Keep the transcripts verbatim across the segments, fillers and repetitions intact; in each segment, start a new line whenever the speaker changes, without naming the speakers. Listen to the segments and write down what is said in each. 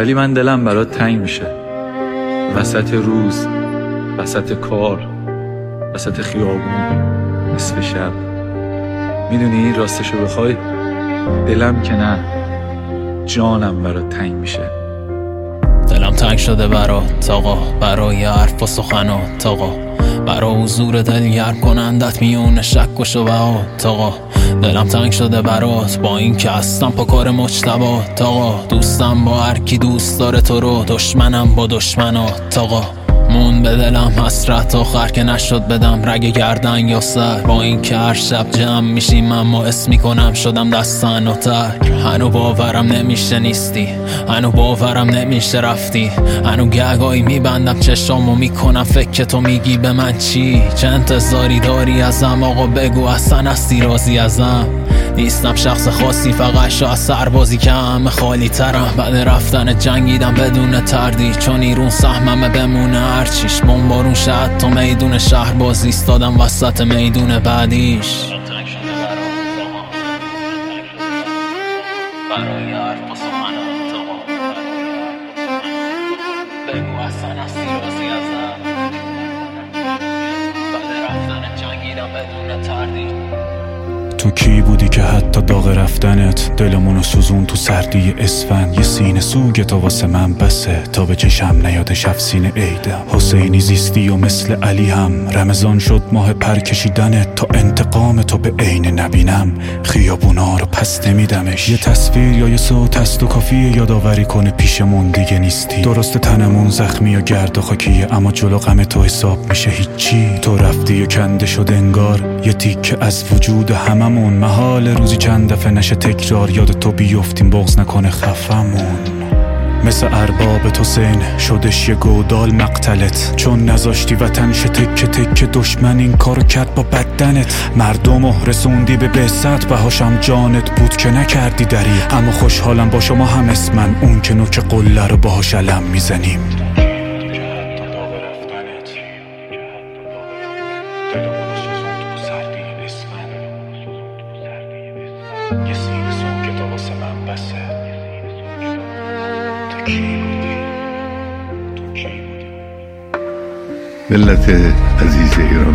ولی من دلم برات تنگ میشه. وسط روز، وسط کار، وسط خیابون، نصف شب. میدونی راستشو بخوای دلم که نه، جانم برات تنگ میشه.
دلم تنگ شده برات آقا، برای حرف و سخنات آقا، برای حضور دل گرم کنندت میون شک و شبهات آقا. دلم تنگ شده برات با این که هستم پا کار مجتبات آقا. دوستم با هر کی دوست داره تو رو، دشمنم با دشمنات آقا. مون به دلم حسرت آخر که نشد بدم رگ گردن یا سر، با این که هر شب جمع میشیم اما اسم میکنم شدم دستن و تر. هنو باورم نمیشه نیستی، هنو باورم نمیشه رفتی، هنو گگایی میبندم چشامو میکنم فکر تو میگی به من چی. چه انتظاری داری ازم آقا بگو اصلا هستی راضی ازم؟ نیستم شخص خاصی فقط شاید سربازی که همه خالی ترم. بعد رفتن جنگیدم بدون تردید چون ایرون سهممه بمونه هرچیش. بمبارون شد تا میدون شهر باز ایستادم وسط میدون بعدیش. برای حرف و سخنات آقا، بگو اصلا هستی راضی ازم؟ بعد رفتن جنگیدم بدون تردید.
تو کی بودی که حتی داغ رفتنت دلمونو سوزون تو سردی اسفند؟ یه سینه سوگه تا واسه من بسه تا به چشم نیاد شب سینه عیدم. حسینی زیستی و مثل علی هم رمضان شد ماه پر کشیدنت تا انتقام تو به عین نبینم خیابونا رو پس نمیدمش. یه تصویر یا یه صوت هست و کافیه یادآوری کنه پیشمون دیگه نیستی. درست تنمون زخمی و گرد و خاکیه اما جلو غم تو حساب میشه هیچی. تو رفتی و کنده شد انگار یه تیکه از وجود همم. محال روزی چند دفعه نشه تکرار یاد تو بیفتیم بغض نکنه خفمون. مثل ارباب تو سین شدش یه گودال مقتلت چون نذاشتی وطن شه تکه تکه. دشمن این کارو کرد با بدنت، مردمو رسوندی به بعثت بهاشم جانت بود که نکردی دریغ. اما خوشحالم با شما هم اسمن اون که نوک قله رو باهاش علم میزنیم. یه سینه سوگه تا واسه من بسه. تو کی بودی؟ تو کی بودی؟
ملت عزیز ایران،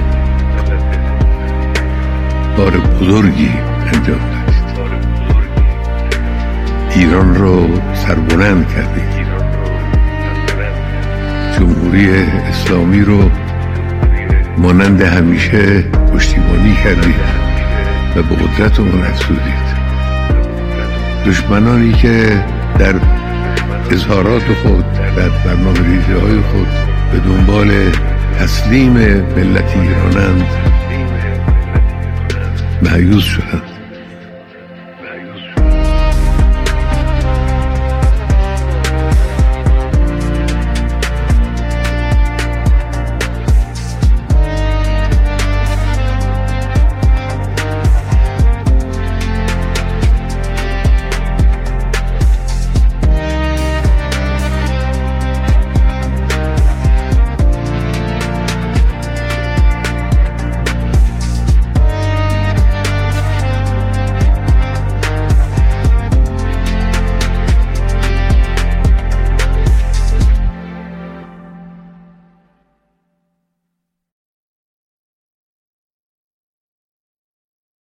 بار بزرگی انجام دادید. ایران رو سربلند کردید. جمهوری اسلامی رو مانند همیشه پشتیبانی کردید و به قدرتمون افزودید. دشمنانی که در اظهارات خود در برنامه‌ریزی های خود به دنبال تسلیم ملت ایرانند مایوس شدند.